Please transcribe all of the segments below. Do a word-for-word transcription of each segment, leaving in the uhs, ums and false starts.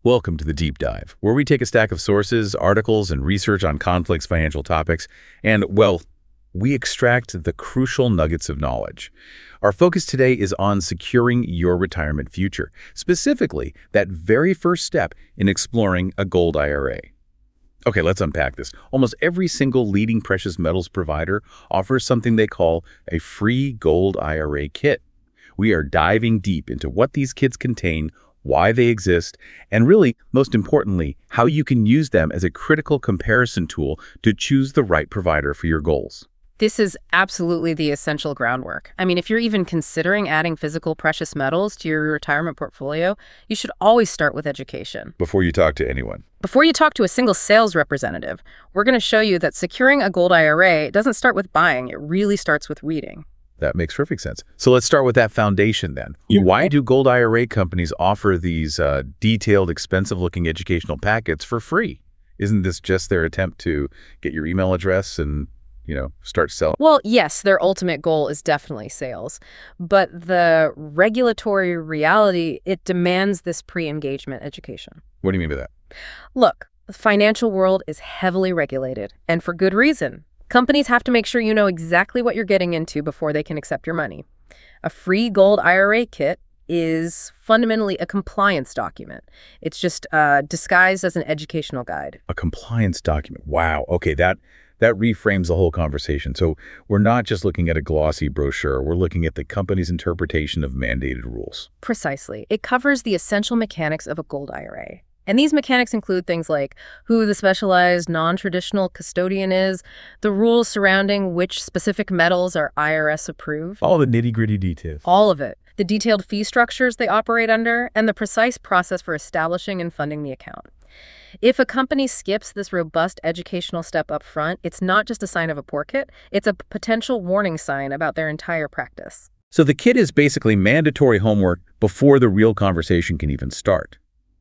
Welcome to the Deep Dive, where we take a stack of sources, articles, and research on complex financial topics, and, well, we extract the crucial nuggets of knowledge. Our focus today is on securing your retirement future, specifically that very first step in exploring a gold I R A. Okay, let's unpack this. Almost every single leading precious metals provider offers something they call a free gold I R A kit. We are diving deep into what these kits contain, why they exist, and really, most importantly, how you can use them as a critical comparison tool to choose the right provider for your goals. This is absolutely the essential groundwork. I mean, if you're even considering adding physical precious metals to your retirement portfolio, you should always start with education. Before you talk to anyone. Before you talk to a single sales representative, we're going to show you that securing a gold I R A doesn't start with buying. It really starts with reading. That makes perfect sense. So let's start with that foundation then. Yeah. Why do gold I R A companies offer these uh, detailed, expensive-looking educational packets for free? Isn't this just their attempt to get your email address and, you know, start selling? Well, yes, their ultimate goal is definitely sales. But the regulatory reality, it demands this pre-engagement education. What do you mean by that? Look, the financial world is heavily regulated, and for good reason. Companies have to make sure you know exactly what you're getting into before they can accept your money. A free gold I R A kit is fundamentally a compliance document. It's just uh, disguised as an educational guide. A compliance document. Wow. Okay, that that reframes the whole conversation. So we're not just looking at a glossy brochure. We're looking at the company's interpretation of mandated rules. Precisely. It covers the essential mechanics of a gold I R A. And these mechanics include things like who the specialized non-traditional custodian is, the rules surrounding which specific metals are I R S approved. All the nitty-gritty details. All of it. The detailed fee structures they operate under, and the precise process for establishing and funding the account. If a company skips this robust educational step up front, it's not just a sign of a poor kit, it's a potential warning sign about their entire practice. So the kit is basically mandatory homework before the real conversation can even start.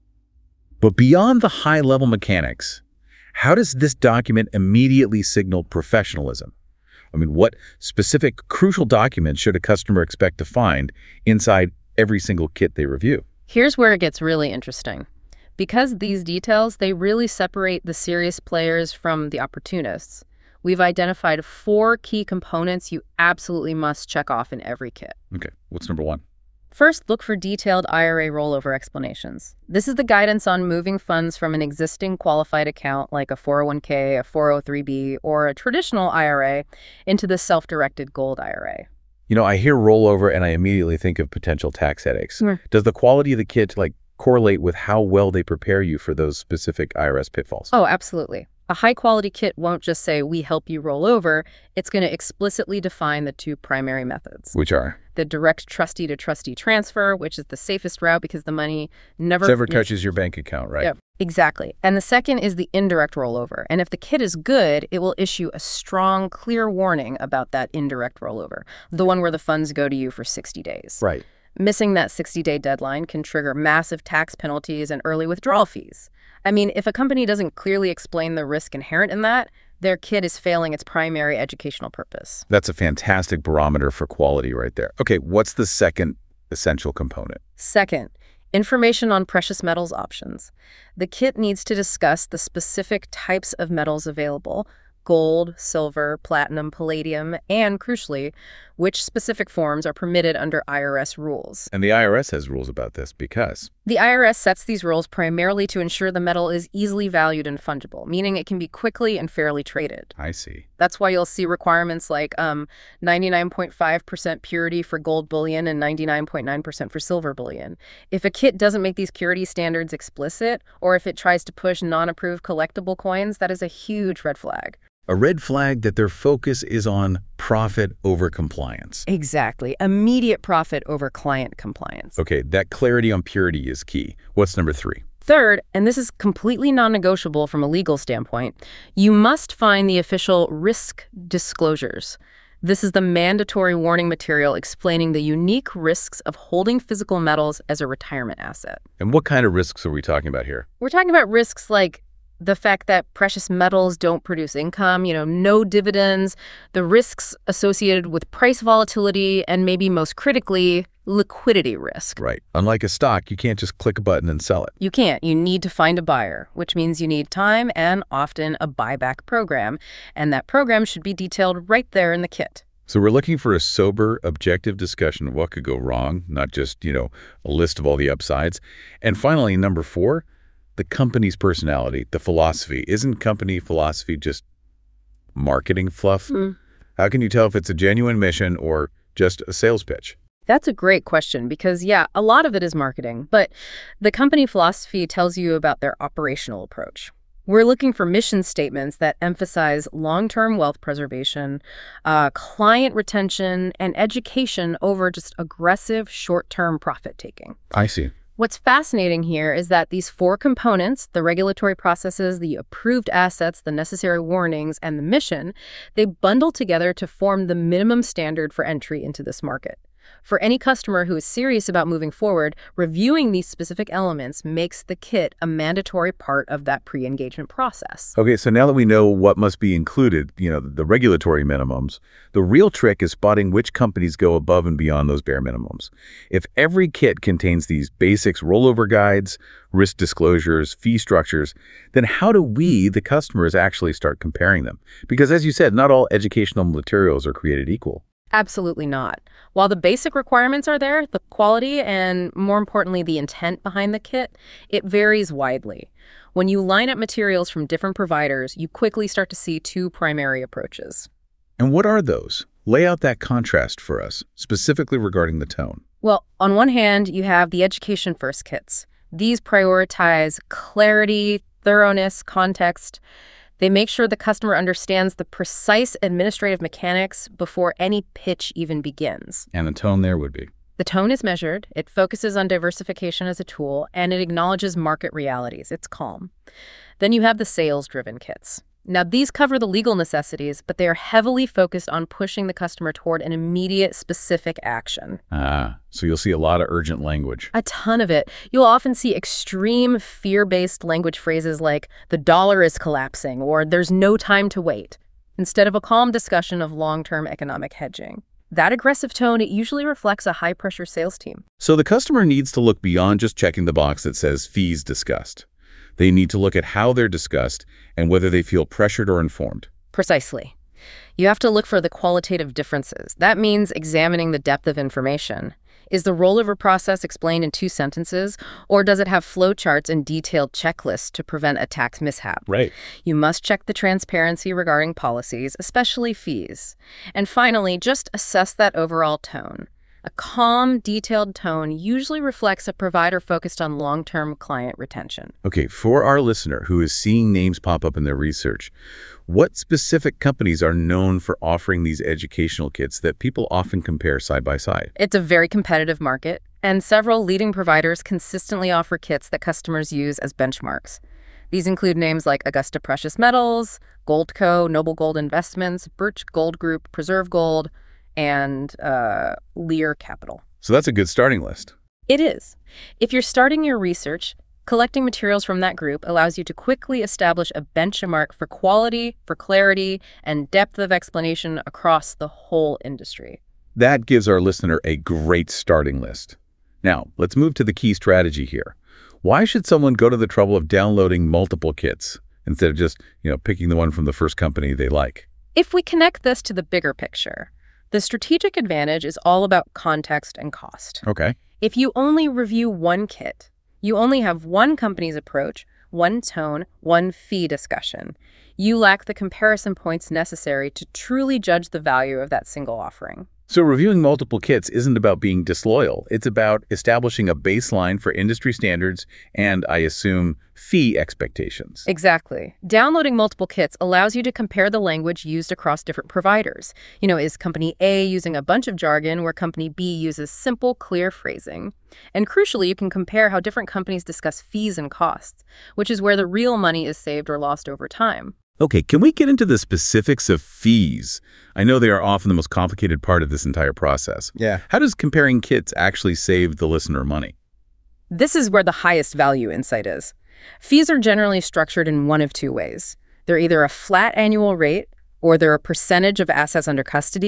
But beyond the high-level mechanics, how does this document immediately signal professionalism? I mean, what specific crucial documents should a customer expect to find inside every single kit they review? Here's where it gets really interesting. Because these details, they really separate the serious players from the opportunists. We've identified four key components you absolutely must check off in every kit. Okay, what's number one? First, look for detailed I R A rollover explanations. This is the guidance on moving funds from an existing qualified account like a four oh one K, a four oh three B, or a traditional I R A into the self-directed gold I R A. You know, I hear rollover and I immediately think of potential tax headaches. Mm. Does the quality of the kit like correlate with how well they prepare you for those specific I R S pitfalls? Oh, absolutely. A high-quality kit won't just say, we help you roll over. It's going to explicitly define the two primary methods. Which are? The direct trustee-to-trustee transfer, which is the safest route because the money never... Never touches your bank account, right? Yep, exactly. And the second is the indirect rollover. And if the kit is good, it will issue a strong, clear warning about that indirect rollover, the one where the funds go to you for sixty days. Right. Missing that sixty-day deadline can trigger massive tax penalties and early withdrawal fees. I mean, if a company doesn't clearly explain the risk inherent in that, their kit is failing its primary educational purpose. That's a fantastic barometer for quality right there. Okay, what's the second essential component? Second, information on precious metals options. The kit needs to discuss the specific types of metals available, gold, silver, platinum, palladium, and, crucially, which specific forms are permitted under I R S rules. And the I R S has rules about this because... The I R S sets these rules primarily to ensure the metal is easily valued and fungible, meaning it can be quickly and fairly traded. I see. That's why you'll see requirements like um, ninety-nine point five percent purity for gold bullion and ninety-nine point nine percent for silver bullion. If a kit doesn't make these purity standards explicit, or if it tries to push non-approved collectible coins, that is a huge red flag. A red flag that their focus is on profit over compliance. Exactly. Immediate profit over client compliance. Okay, that clarity on purity is key. What's number three? Third, and this is completely non-negotiable from a legal standpoint, you must find the official risk disclosures. This is the mandatory warning material explaining the unique risks of holding physical metals as a retirement asset. And what kind of risks are we talking about here? We're talking about risks like the fact that precious metals don't produce income, you know, no dividends, the risks associated with price volatility, and maybe most critically, liquidity risk. Right. Unlike a stock, you can't just click a button and sell it. You can't. You need to find a buyer, which means you need time and often a buyback program. And that program should be detailed right there in the kit. So we're looking for a sober, objective discussion of what could go wrong, not just, you know, a list of all the upsides. And finally, number four, the company's personality, the philosophy. Isn't company philosophy just marketing fluff? Mm. How can you tell if it's a genuine mission or just a sales pitch? That's a great question because, yeah, a lot of it is marketing, but the company philosophy tells you about their operational approach. We're looking for mission statements that emphasize long-term wealth preservation, uh, client retention, and education over just aggressive short-term profit-taking. I see. What's fascinating here is that these four components, the regulatory processes, the approved assets, the necessary warnings, and the mission, they bundle together to form the minimum standard for entry into this market. For any customer who is serious about moving forward, reviewing these specific elements makes the kit a mandatory part of that pre-engagement process. Okay, so now that we know what must be included, you know, the regulatory minimums, the real trick is spotting which companies go above and beyond those bare minimums. If every kit contains these basics, rollover guides, risk disclosures, fee structures, then how do we, the customers, actually start comparing them? Because as you said, not all educational materials are created equal. Absolutely not. While the basic requirements are there, the quality and, more importantly, the intent behind the kit, it varies widely. When you line up materials from different providers, you quickly start to see two primary approaches. And what are those? Lay out that contrast for us, specifically regarding the tone. Well, on one hand, you have the Education First kits. These prioritize clarity, thoroughness, context. They make sure the customer understands the precise administrative mechanics before any pitch even begins. And the tone there would be? The tone is measured, it focuses on diversification as a tool, and it acknowledges market realities. It's calm. Then you have the sales-driven kits. Now, these cover the legal necessities, but they are heavily focused on pushing the customer toward an immediate, specific action. Ah, so you'll see a lot of urgent language. A ton of it. You'll often see extreme fear-based language phrases like, the dollar is collapsing, or there's no time to wait, instead of a calm discussion of long-term economic hedging. That aggressive tone, it usually reflects a high-pressure sales team. So the customer needs to look beyond just checking the box that says fees discussed. They need to look at how they're discussed and whether they feel pressured or informed. Precisely. You have to look for the qualitative differences. That means examining the depth of information. Is the rollover process explained in two sentences, or does it have flowcharts and detailed checklists to prevent a tax mishap? Right. You must check the transparency regarding policies, especially fees. And finally, just assess that overall tone. A calm, detailed tone usually reflects a provider focused on long-term client retention. Okay, for our listener who is seeing names pop up in their research, what specific companies are known for offering these educational kits that people often compare side by side? It's a very competitive market, and several leading providers consistently offer kits that customers use as benchmarks. These include names like Augusta Precious Metals, Goldco, Noble Gold Investments, Birch Gold Group, Preserve Gold, and uh, Lear Capital. So that's a good starting list. It is. If you're starting your research, collecting materials from that group allows you to quickly establish a benchmark for quality, for clarity, and depth of explanation across the whole industry. That gives our listener a great starting list. Now, let's move to the key strategy here. Why should someone go to the trouble of downloading multiple kits instead of just, you know, picking the one from the first company they like? If we connect this to the bigger picture, the strategic advantage is all about context and cost. Okay. If you only review one kit, you only have one company's approach, one tone, one fee discussion. You lack the comparison points necessary to truly judge the value of that single offering. So reviewing multiple kits isn't about being disloyal. It's about establishing a baseline for industry standards and, I assume, fee expectations. Exactly. Downloading multiple kits allows you to compare the language used across different providers. You know, is company A using a bunch of jargon where company B uses simple, clear phrasing? And crucially, you can compare how different companies discuss fees and costs, which is where the real money is saved or lost over time. Okay, can we get into the specifics of fees? I know they are often the most complicated part of this entire process. Yeah. How does comparing kits actually save the listener money? This is where the highest value insight is. Fees are generally structured in one of two ways. They're either a flat annual rate, or they're a percentage of assets under custody,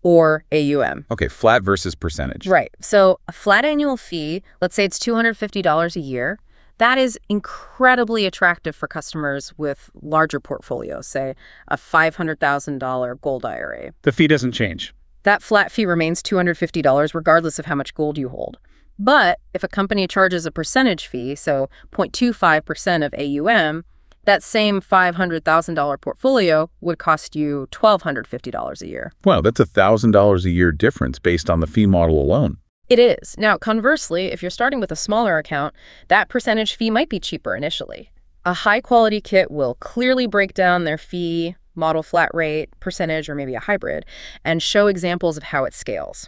or A U M. Okay, flat versus percentage. Right. So a flat annual fee, let's say it's two hundred fifty dollars a year, that is incredibly attractive for customers with larger portfolios, say a five hundred thousand dollars gold I R A. The fee doesn't change. That flat fee remains two hundred fifty dollars regardless of how much gold you hold. But if a company charges a percentage fee, so zero point two five percent of A U M, that same five hundred thousand dollars portfolio would cost you one thousand two hundred fifty dollars a year. Wow, that's one thousand dollars a year difference based on the fee model alone. It is. Now, conversely, if you're starting with a smaller account, that percentage fee might be cheaper initially. A high-quality kit will clearly break down their fee, model flat rate, percentage, or maybe a hybrid, and show examples of how it scales.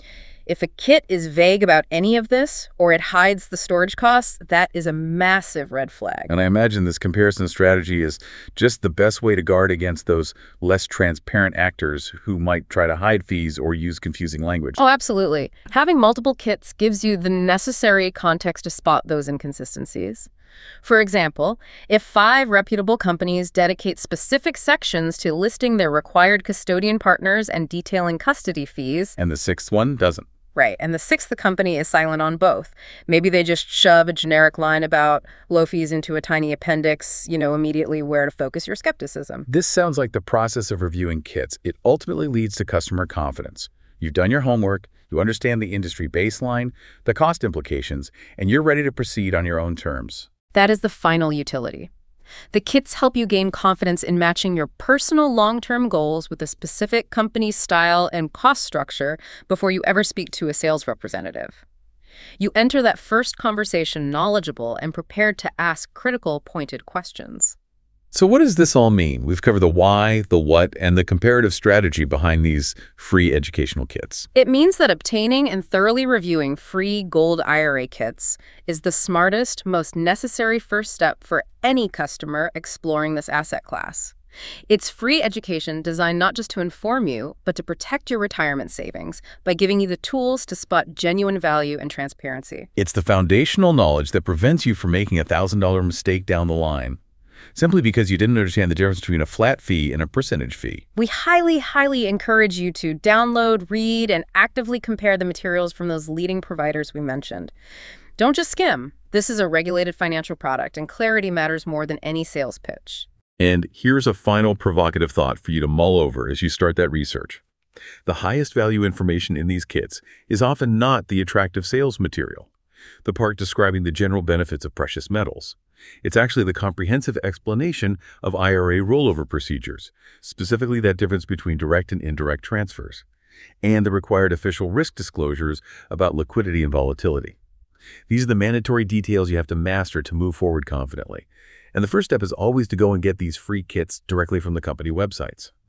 If a kit is vague about any of this, or it hides the storage costs, that is a massive red flag. And I imagine this comparison strategy is just the best way to guard against those less transparent actors who might try to hide fees or use confusing language. Oh, absolutely. Having multiple kits gives you the necessary context to spot those inconsistencies. For example, if five reputable companies dedicate specific sections to listing their required custodian partners and detailing custody fees, And the sixth one doesn't. right, and the sixth company is silent on both. Maybe they just shove a generic line about low fees into a tiny appendix, you know, immediately where to focus your skepticism. This sounds like the process of reviewing kits. It ultimately leads to customer confidence. You've done your homework, you understand the industry baseline, the cost implications, and you're ready to proceed on your own terms. That is the final utility. The kits help you gain confidence in matching your personal long-term goals with a specific company's style and cost structure before you ever speak to a sales representative. You enter that first conversation knowledgeable and prepared to ask critical, pointed questions. So what does this all mean? We've covered the why, the what, and the comparative strategy behind these free educational kits. It means that obtaining and thoroughly reviewing free gold I R A kits is the smartest, most necessary first step for any customer exploring this asset class. It's free education designed not just to inform you, but to protect your retirement savings by giving you the tools to spot genuine value and transparency. It's the foundational knowledge that prevents you from making a one thousand dollar mistake down the line, simply because you didn't understand the difference between a flat fee and a percentage fee. We highly, highly encourage you to download, read, and actively compare the materials from those leading providers we mentioned. Don't just skim. This is a regulated financial product, and clarity matters more than any sales pitch. And here's a final provocative thought for you to mull over as you start that research. The highest value information in these kits is often not the attractive sales material, the part describing the general benefits of precious metals. It's actually the comprehensive explanation of I R A rollover procedures, specifically that difference between direct and indirect transfers, and the required official risk disclosures about liquidity and volatility. These are the mandatory details you have to master to move forward confidently. And the first step is always to go and get these free kits directly from the company websites.